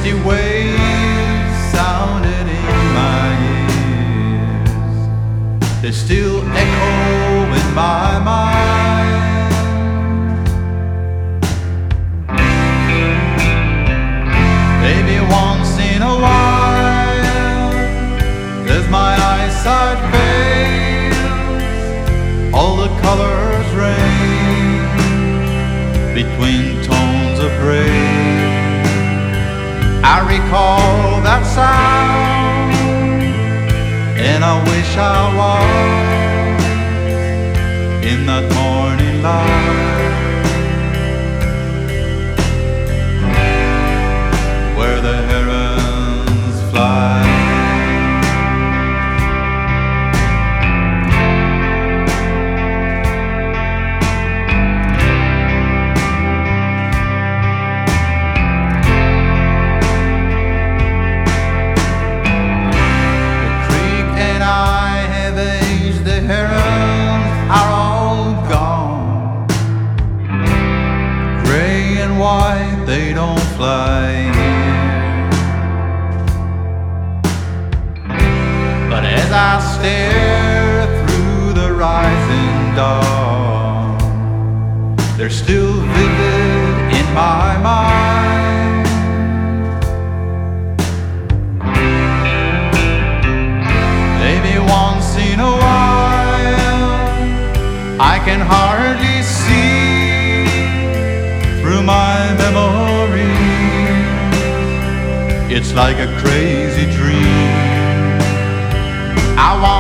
misty waves sounded in my ears. They still echo in my mind. Maybe once in a while, as my eyesight fails, all the colors rain between tones of gray. I recall that sound, and I wish I was in that morning light, where the herons fly. White, they don't fly here. But as I stare through the rising dawn, they're still vivid in my mind. Maybe once in a while I can hardly see through my memory. It's like a crazy dream. I want